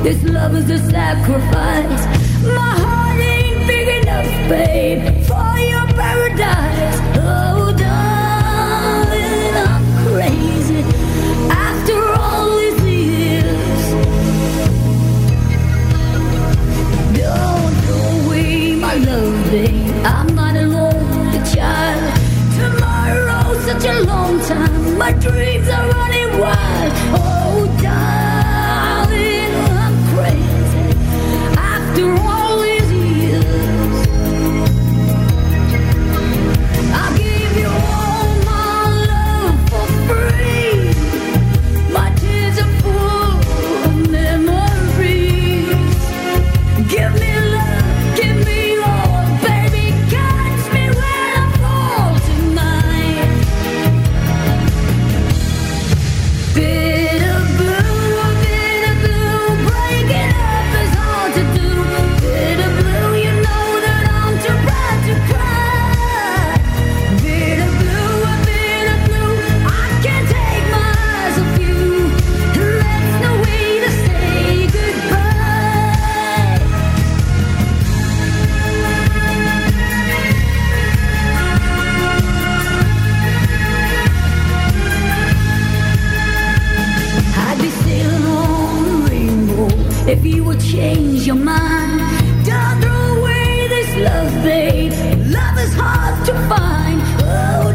This love is a sacrifice. My heart ain't big enough, babe, for your paradise. Oh, darling, I'm crazy after all these years. Don't throw away my love, babe. I'm not alone, the child. Tomorrow's such a long time. My dreams are running wild. Oh, darling, I'm crazy after all these years. I'll give you all my love for free. My tears are full of memories. Give me love, give me all, baby, catch me when I fall tonight. Bitter blue, breaking up is hard to do. Bitter blue, you know that I'm too proud to cry. Bitter blue, I can't take my eyes off you. There's no way to say goodbye. I'd be sailing on the rainbow if you would change your mind. Don't throw away this love, babe. Love is hard to find. Oh,